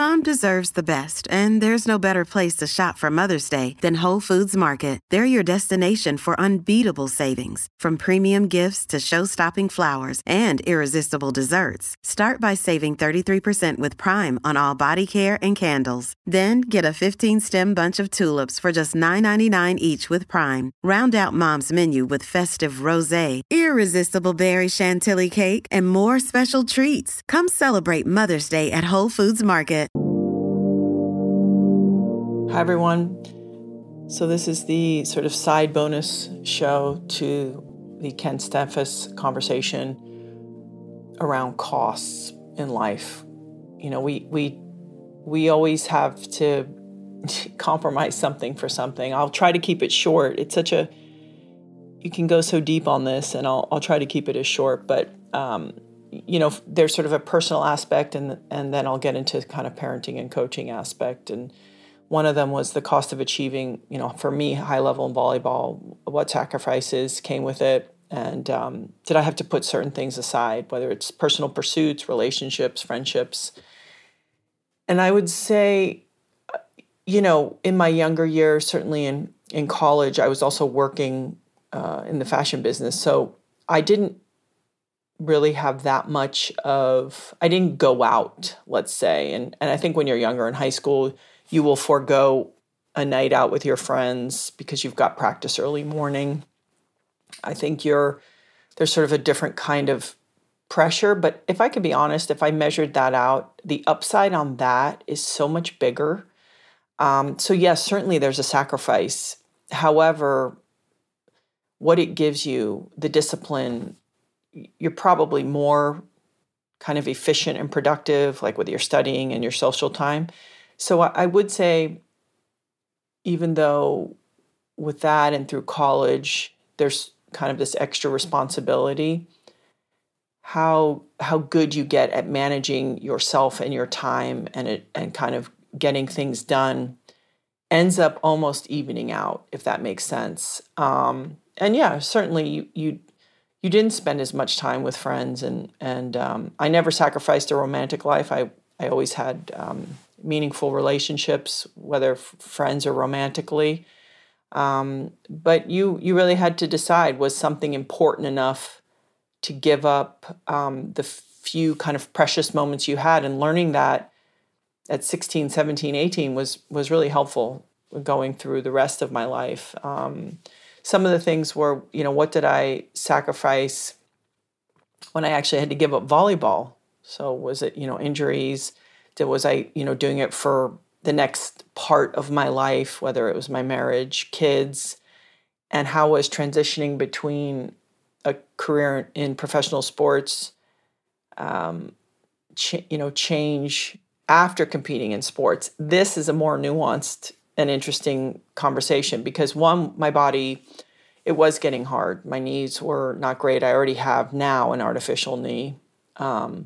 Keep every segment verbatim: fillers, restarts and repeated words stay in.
Mom deserves the best, and there's no better place to shop for Mother's Day than Whole Foods Market. They're your destination for unbeatable savings, from premium gifts to show-stopping flowers and irresistible desserts. Start by saving thirty-three percent with Prime on all body care and candles. Then get a fifteen-stem bunch of tulips for just nine ninety-nine each with Prime. Round out Mom's menu with festive rosé, irresistible berry chantilly cake, and more special treats. Come celebrate Mother's Day at Whole Foods Market. Hi, everyone. So this is the sort of side bonus show to the Ken Steffes conversation around costs in life. You know, we we we always have to compromise something for something. I'll try to keep it short. It's such a, you can go so deep on this, and I'll I'll try to keep it as short, but um, you know, there's sort of a personal aspect, and and then I'll get into kind of parenting and coaching aspect. And one of them was the cost of achieving, you know, for me, high level in volleyball, what sacrifices came with it. And um, did I have to put certain things aside, whether it's personal pursuits, relationships, friendships. And I would say, you know, in my younger years, certainly in, in college, I was also working uh, in the fashion business. So I didn't really have that much of, I didn't go out, let's say. And, and I think when you're younger in high school, you will forego a night out with your friends because you've got practice early morning. I think you're, there's sort of a different kind of pressure. But if I could be honest, if I measured that out, the upside on that is so much bigger. Um, so yes, certainly there's a sacrifice. However, what it gives you, the discipline, you're probably more kind of efficient and productive, like with your studying and your social time. So I would say, even though with that and through college, there's kind of this extra responsibility, how how good you get at managing yourself and your time and it and kind of getting things done ends up almost evening out, if that makes sense. Um, and yeah, certainly you, you you didn't spend as much time with friends, and and um, I never sacrificed a romantic life. I I always had um, meaningful relationships, whether f- friends or romantically. Um, but you you really had to decide, was something important enough to give up um, the few kind of precious moments you had, and learning that at sixteen, seventeen, eighteen was was really helpful going through the rest of my life. Um, some of the things were, you know, what did I sacrifice when I actually had to give up volleyball? So was it, you know, injuries? Did, was I, you know, doing it for the next part of my life, whether it was my marriage, kids, and how was transitioning between a career in professional sports, um, ch- you know, change after competing in sports. This is a more nuanced and interesting conversation because, one, my body, it was getting hard. My knees were not great. I already have now an artificial knee. Um,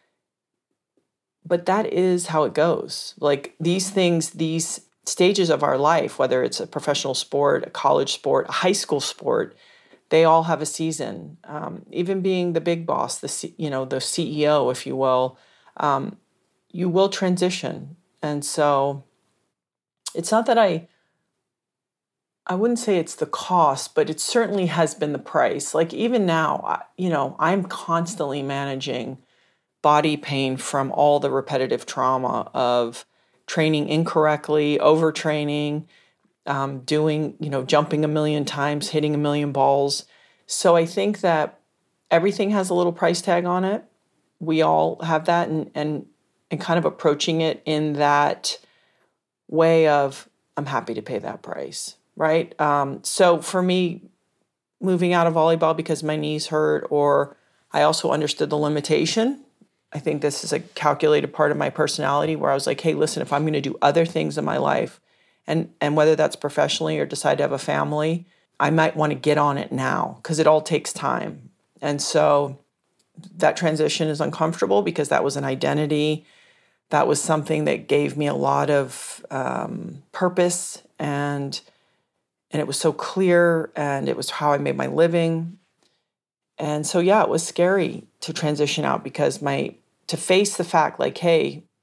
But that is how it goes. Like these things, these stages of our life, whether it's a professional sport, a college sport, a high school sport, they all have a season. Um, even being the big boss, the C, you know the C E O, if you will, um, you will transition. And so it's not that I, I wouldn't say it's the cost, but it certainly has been the price. Like even now, I, you know, I'm constantly managing body pain from all the repetitive trauma of training incorrectly, overtraining, um, doing, you know, jumping a million times, hitting a million balls. So I think that everything has a little price tag on it. We all have that, and and and kind of approaching it in that way of, I'm happy to pay that price, right? Um, so for me, moving out of volleyball because my knees hurt, or I also understood the limitation. I think this is a calculated part of my personality where I was like, hey, listen, if I'm going to do other things in my life, and and whether that's professionally or decide to have a family, I might want to get on it now because it all takes time. And so that transition is uncomfortable because that was an identity. That was something that gave me a lot of um, purpose, and and it was so clear, and it was how I made my living. And so, yeah, it was scary to transition out because my, to face the fact like, hey,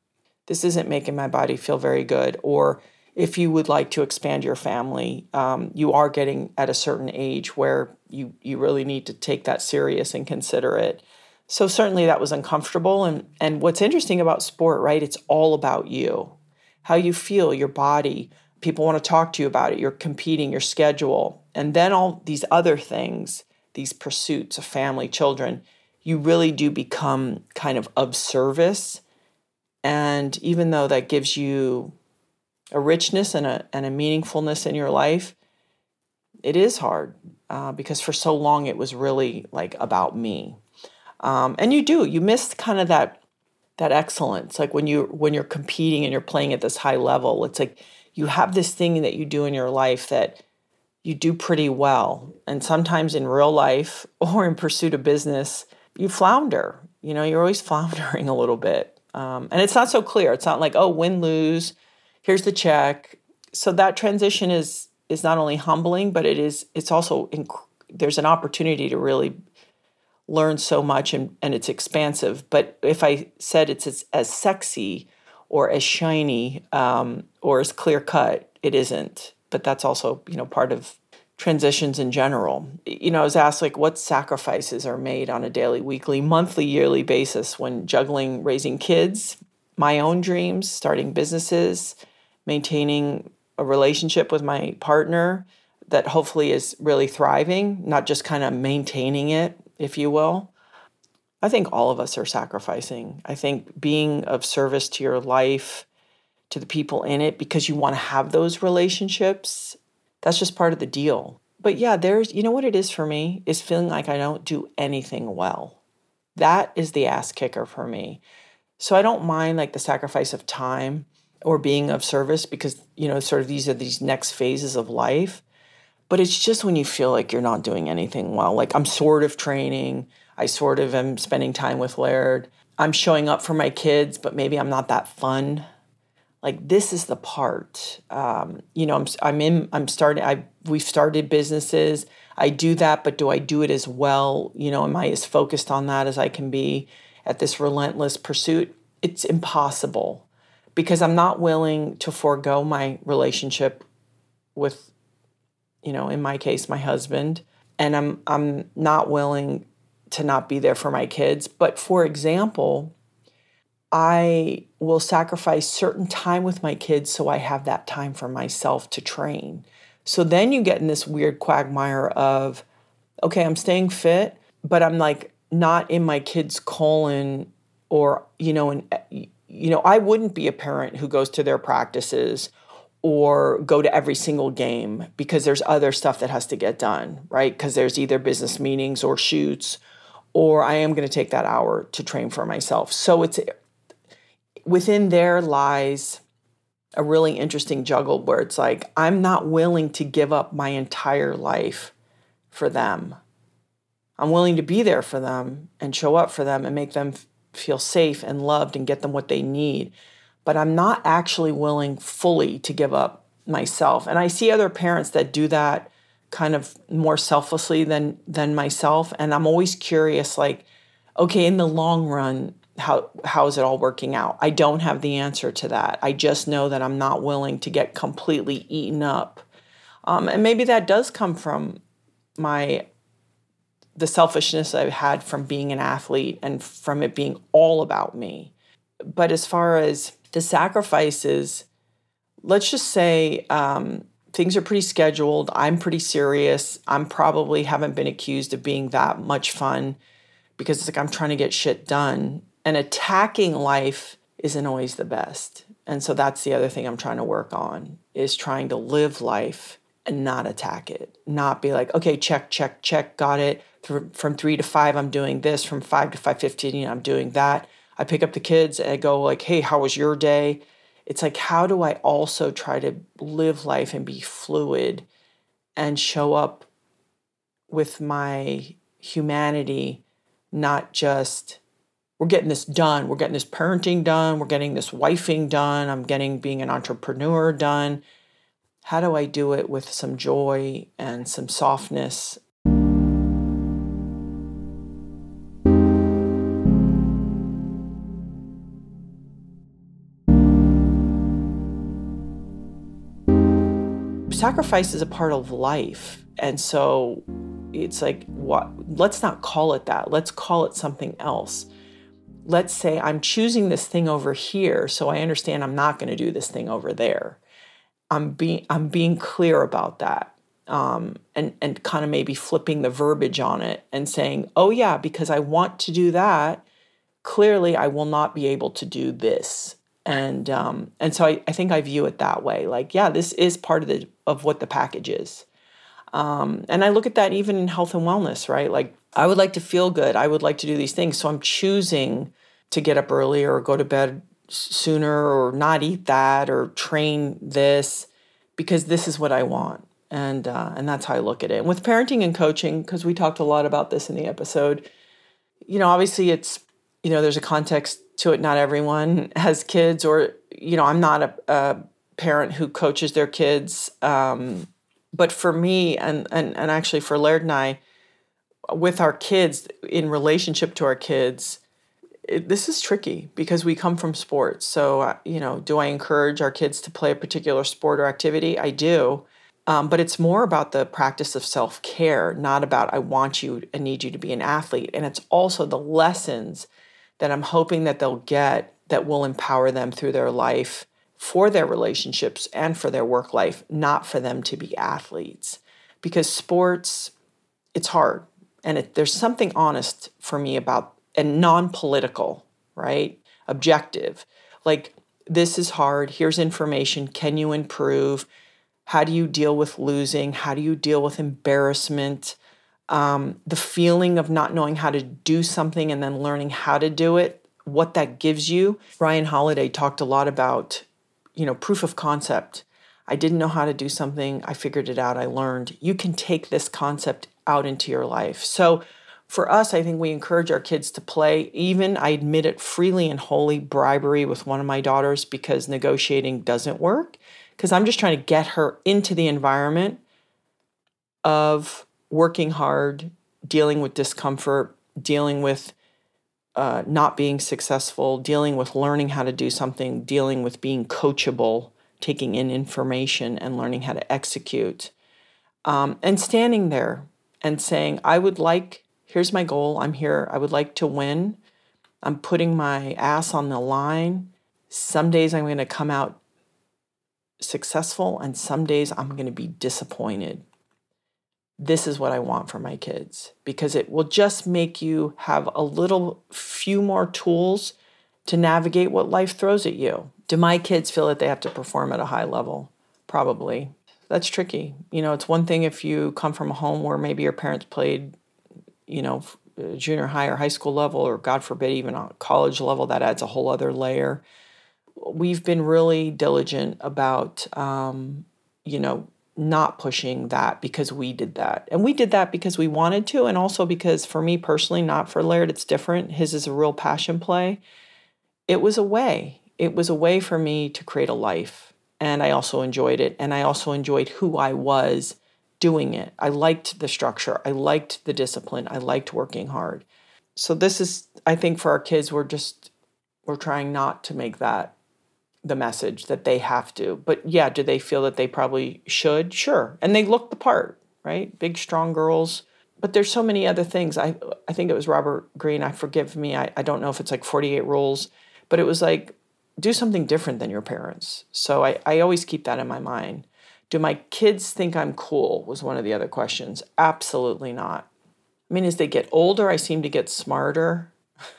this isn't making my body feel very good. Or if you would like to expand your family, um, you are getting at a certain age where you, you really need to take that serious and consider it. So certainly that was uncomfortable. And, and what's interesting about sport, right? It's all about you, how you feel, your body. People want to talk to you about it. You're competing, your schedule. And then all these other things, these pursuits of family, children, you really do become kind of of service. And even though that gives you a richness and a, and a meaningfulness in your life, it is hard uh, because for so long it was really like about me. Um, and you do, you miss kind of that that excellence. Like when you when you're competing and you're playing at this high level, it's like you have this thing that you do in your life that you do pretty well. And sometimes in real life or in pursuit of business, you flounder. You know, you're always floundering a little bit. Um, and it's not so clear. It's not like, oh, win, lose, here's the check. So that transition is is not only humbling, but it is it's also inc- there's an opportunity to really learn so much, and, and it's expansive. But if I said it's as, as sexy or as shiny um, or as clear cut, it isn't. But that's also, you know, part of transitions in general. You know, I was asked like what sacrifices are made on a daily, weekly, monthly, yearly basis when juggling raising kids, my own dreams, starting businesses, maintaining a relationship with my partner that hopefully is really thriving, not just kind of maintaining it, if you will. I think all of us are sacrificing. I think being of service to your life, to the people in it, because you want to have those relationships, that's just part of the deal. But yeah, there's, you know what it is for me, is feeling like I don't do anything well. That is the ass kicker for me. So I don't mind like the sacrifice of time or being of service because, you know, sort of these are these next phases of life. But it's just when you feel like you're not doing anything well. Like I'm sort of training. I sort of am spending time with Laird. I'm showing up for my kids, but maybe I'm not that fun. Like this is the part. Um, you know, I'm I'm in. I'm starting. I we've started businesses. I do that, but do I do it as well? You know, am I as focused on that as I can be at this relentless pursuit? It's impossible because I'm not willing to forego my relationship with, you know, in my case, my husband, and I'm I'm not willing to not be there for my kids. But for example, I will sacrifice certain time with my kids so I have that time for myself to train. So then you get in this weird quagmire of, okay, I'm staying fit, but I'm like not in my kids' colon or, you know, and you know, I wouldn't be a parent who goes to their practices or go to every single game because there's other stuff that has to get done, right? Because there's either business meetings or shoots, or I am going to take that hour to train for myself. So it's within there lies a really interesting juggle where it's like, I'm not willing to give up my entire life for them. I'm willing to be there for them and show up for them and make them f- feel safe and loved and get them what they need. But I'm not actually willing fully to give up myself. And I see other parents that do that kind of more selflessly than than myself. And I'm always curious, like, okay, in the long run, how how is it all working out? I don't have the answer to that. I just know that I'm not willing to get completely eaten up. Um, and maybe that does come from my the selfishness I've had from being an athlete and from it being all about me. But as far as the sacrifices, let's just say um, things are pretty scheduled. I'm pretty serious. I'm probably haven't been accused of being that much fun because it's like I'm trying to get shit done. And attacking life isn't always the best. And so that's the other thing I'm trying to work on, is trying to live life and not attack it. Not be like, okay, check, check, check, got it. From three to five, I'm doing this. From five to five fifteen, I'm doing that. I pick up the kids and I go like, hey, how was your day? It's like, how do I also try to live life and be fluid and show up with my humanity, not just, we're getting this done. We're getting this parenting done. We're getting this wifing done. I'm getting being an entrepreneur done. How do I do it with some joy and some softness? sacrifice is a part of life. And so it's like, what? Let's not call it that. Let's call it something else. Let's say I'm choosing this thing over here, so I understand I'm not going to do this thing over there. I'm being I'm being clear about that, um, and and kind of maybe flipping the verbiage on it and saying, oh yeah, because I want to do that, clearly I will not be able to do this. And um, and so I, I think I view it that way. Like, yeah, this is part of the of what the package is. Um, and I look at that even in health and wellness, right? Like, I would like to feel good. I would like to do these things. So I'm choosing to get up earlier or go to bed sooner or not eat that or train this because this is what I want. And uh, and that's how I look at it. And with parenting and coaching, because we talked a lot about this in the episode, you know, obviously it's, you know, there's a context to it. Not everyone has kids, or, you know, I'm not a, a parent who coaches their kids. Um, but for me, and, and, and actually for Laird and I, with our kids, in relationship to our kids, it, this is tricky because we come from sports. So, uh, you know, do I encourage our kids to play a particular sport or activity? I do. Um, but it's more about the practice of self-care, not about I want you and need you to be an athlete. And it's also the lessons that I'm hoping that they'll get that will empower them through their life for their relationships and for their work life, not for them to be athletes. Because sports, it's hard. And it, there's something honest for me about, and non-political, right? Objective. Like, this is hard. Here's information. Can you improve? How do you deal with losing? How do you deal with embarrassment? Um, the feeling of not knowing how to do something and then learning how to do it, what that gives you. Ryan Holiday talked a lot about, you know, proof of concept. I didn't know how to do something. I figured it out. I learned. You can take this concept out into your life. So for us, I think we encourage our kids to play. Even, I admit it freely and wholly, bribery with one of my daughters because negotiating doesn't work. Because I'm just trying to get her into the environment of working hard, dealing with discomfort, dealing with uh, not being successful, dealing with learning how to do something, dealing with being coachable, taking in information and learning how to execute, um, and standing there and saying, I would like, here's my goal, I'm here, I would like to win. I'm putting my ass on the line. Some days I'm going to come out successful, and some days I'm going to be disappointed. This is what I want for my kids, because it will just make you have a little few more tools to navigate what life throws at you. Do my kids feel that they have to perform at a high level? Probably. That's tricky. You know, it's one thing if you come from a home where maybe your parents played, you know, junior high or high school level, or God forbid, even on college level. That adds a whole other layer. We've been really diligent about, um, you know, not pushing that because we did that. And we did that because we wanted to, and also because for me personally, not for Laird, it's different. His is a real passion play. It was a way. It was a way for me to create a life. And I also enjoyed it. And I also enjoyed who I was doing it. I liked the structure. I liked the discipline. I liked working hard. So this is, I think for our kids, we're just, we're trying not to make that the message that they have to. But yeah, do they feel that they probably should? Sure. And they look the part, right? Big, strong girls. But there's so many other things. I I think it was Robert Greene. I forgive me. I, I don't know if it's like forty-eight rules, but it was like, do something different than your parents. So I, I always keep that in my mind. Do my kids think I'm cool was one of the other questions. Absolutely not. I mean, as they get older, I seem to get smarter.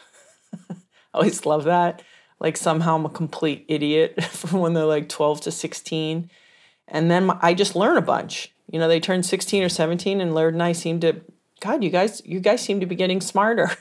I always love that. Like somehow I'm a complete idiot from when they're like twelve to sixteen. And then I just learn a bunch. You know, they turn sixteen or seventeen, and Laird and I seem to, God, you guys, you guys seem to be getting smarter.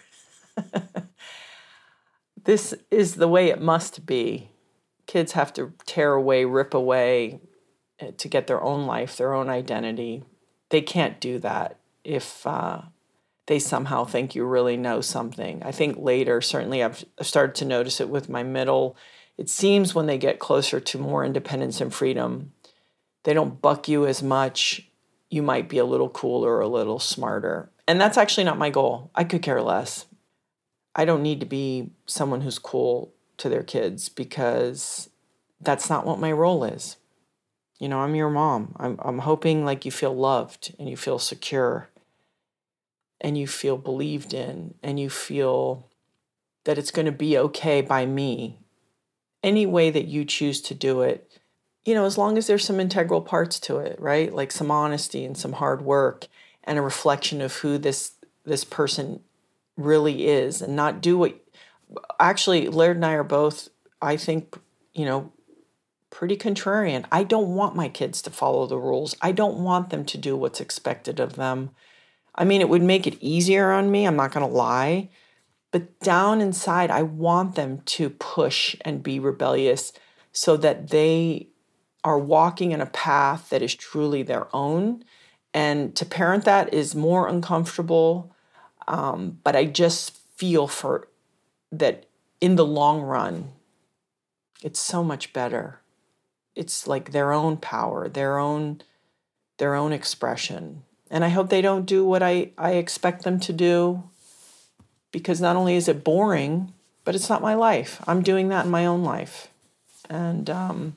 This is the way it must be. Kids have to tear away, rip away to get their own life, their own identity. They can't do that if uh, they somehow think you really know something. I think later, certainly I've started to notice it with my middle. It seems when they get closer to more independence and freedom, they don't buck you as much. You might be a little cooler or a little smarter. And that's actually not my goal. I could care less. I don't need to be someone who's cool to their kids because that's not what my role is. You know, I'm your mom. I'm I'm hoping like you feel loved and you feel secure and you feel believed in and you feel that it's going to be okay by me. Any way that you choose to do it, you know, as long as there's some integral parts to it, right? Like some honesty and some hard work and a reflection of who this this person really is, and not do what actually Laird and I are both, I think, you know, pretty contrarian. I don't want my kids to follow the rules. I don't want them to do what's expected of them. I mean, it would make it easier on me, I'm not going to lie. But down inside, I want them to push and be rebellious so that they are walking in a path that is truly their own. And to parent that is more uncomfortable. Um, but I just feel for that in the long run, it's so much better. It's like their own power, their own, their own expression. And I hope they don't do what I, I expect them to do, because not only is it boring, but it's not my life. I'm doing that in my own life. And, um,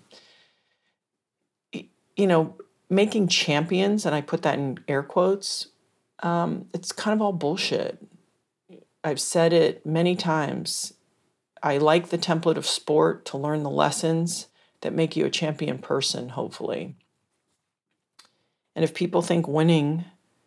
you know, making champions, and I put that in air quotes, um, it's kind of all bullshit. I've said it many times. I like the template of sport to learn the lessons that make you a champion person, hopefully. And if people think winning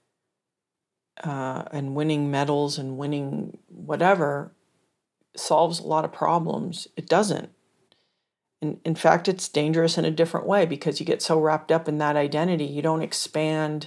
uh, and winning medals and winning whatever solves a lot of problems, it doesn't. In, in fact, it's dangerous in a different way, because you get so wrapped up in that identity, you don't expand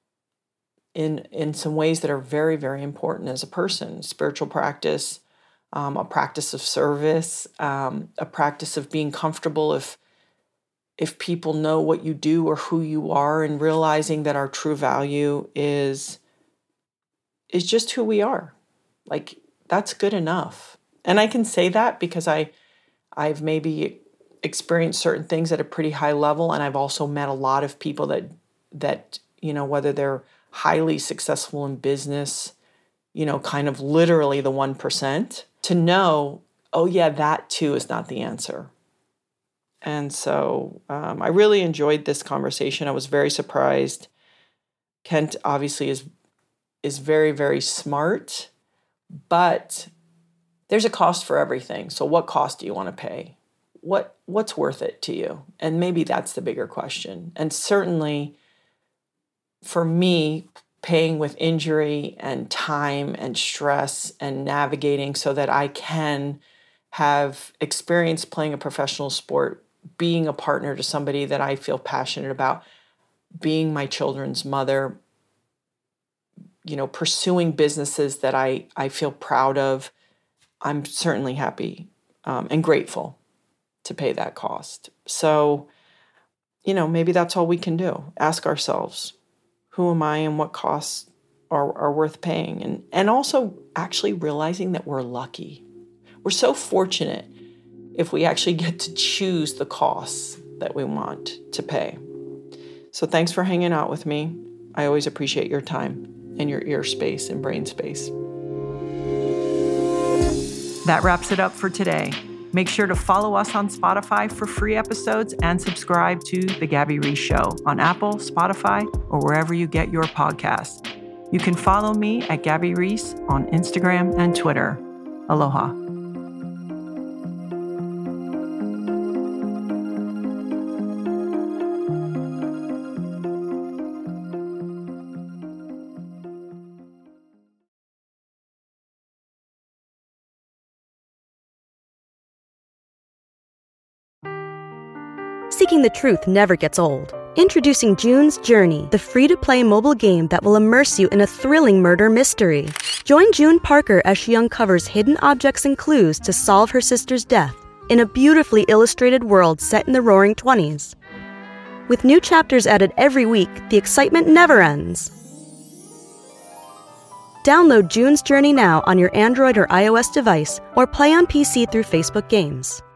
in in some ways that are very, very important as a person. Spiritual practice, um, a practice of service, um, a practice of being comfortable if if people know what you do or who you are, and realizing that our true value is is just who we are. Like, that's good enough. And I can say that because I I've maybe experienced certain things at a pretty high level, and I've also met a lot of people that that, you know, whether they're highly successful in business, you know, kind of literally the one percent, to know, oh yeah, that too is not the answer. And so um, I really enjoyed this conversation. I was very surprised. Kent obviously is is very, very smart, but there's a cost for everything. So what cost do you want to pay? What what's worth it to you? And maybe that's the bigger question. And certainly for me, paying with injury and time and stress and navigating so that I can have experience playing a professional sport, being a partner to somebody that I feel passionate about, being my children's mother, you know, pursuing businesses that I, I feel proud of. I'm certainly happy um, and grateful to pay that cost. So, you know, maybe that's all we can do. Ask ourselves, who am I and what costs are, are worth paying? And, and also actually realizing that we're lucky. We're so fortunate if we actually get to choose the costs that we want to pay. So thanks for hanging out with me. I always appreciate your time and your ear space and brain space. That wraps it up for today. Make sure to follow us on Spotify for free episodes and subscribe to The Gabby Reece Show on Apple, Spotify, or wherever you get your podcasts. You can follow me at Gabby Reece on Instagram and Twitter. Aloha. Seeking the truth never gets old. Introducing June's Journey, the free-to-play mobile game that will immerse you in a thrilling murder mystery. Join June Parker as she uncovers hidden objects and clues to solve her sister's death in a beautifully illustrated world set in the Roaring Twenties. With new chapters added every week, the excitement never ends. Download June's Journey now on your Android or iOS device, or play on P C through Facebook Games.